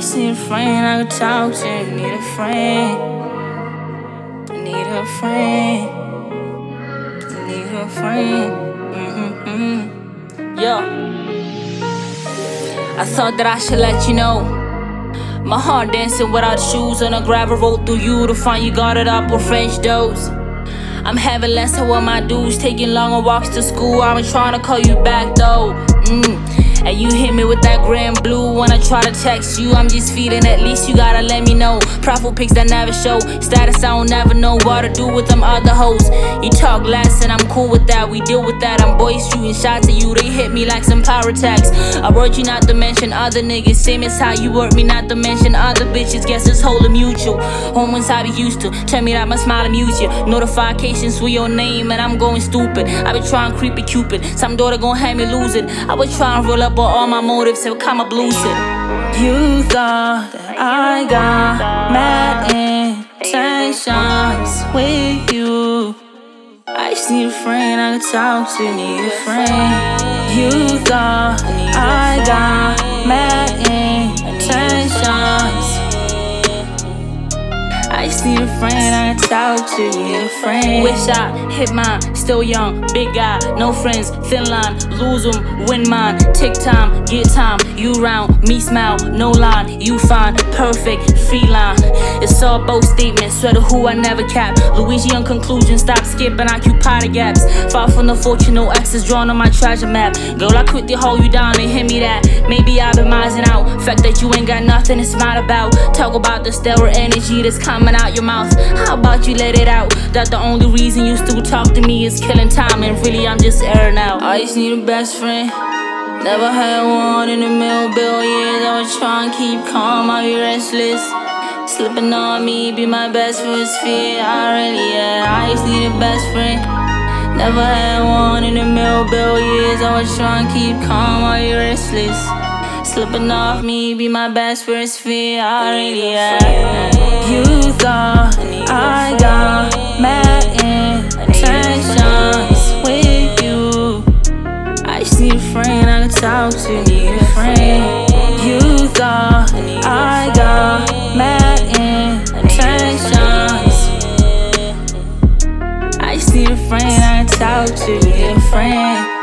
just need a friend I can talk to. Need a friend. I need a friend. I need a friend. Yo, I thought that I should let you know. My heart dancing without shoes on a gravel road through you to find you guarded up with French doors. I'm having less of what my dudes, taking longer walks to school. I've been trying to call you back though. And you hit me with that grand blue when I try to text you. I'm just feeling, at least you gotta let me know. Profile pics that never show, status I don't never know what to do with them other hoes. You talk less and I'm cool with that, we deal with that. I'm boys shooting shots at you, they hit me like some power attacks. I wrote you not to mention other niggas, same as how you work me not to mention other bitches. Guess it's wholly mutual. Homers I be used to, tell me that my smile amuse you. Notifications with your name and I'm going stupid. I been trying creepy Cupid, some daughter gon' have me lose it. I was trying to roll up all my motives have come up lucid. You thought that I got mad intentions with you. I just need a friend I can talk to. Need a friend. You thought I got mad intentions. I just need a friend I can talk to. Need a friend. Wish I hit mine, still young, big guy, no friends, thin line, lose them, win mine. Take time, get time, you round, me smile, no line, you find perfect, feline. It's all both statements, swear to who I never cap. Louisiana conclusion, stop skipping, occupy the gaps. Far from the fortune, no X's drawn on my treasure map. Girl, I quit to hold you down and hit me that. Maybe I've been mising out, fact that you ain't got nothing to smile about. Talk about the stellar energy that's coming out your mouth. How about you let it out? That the only reason you still talk to me is killing time, and really I'm just airing out. I just need a best friend. Never had one in a million years. I was trying to keep calm, I be restless. Slipping on me, be my best friend's fear. I just need a best friend. Never had one in a million years. I was trying to keep calm, I be restless. Slipping off me, be my best friend's fear. You thought I got mad intentions with you. I just need a friend I can talk to. Need a friend. You thought I got mad intentions. I just need a friend I can talk to. Need a friend.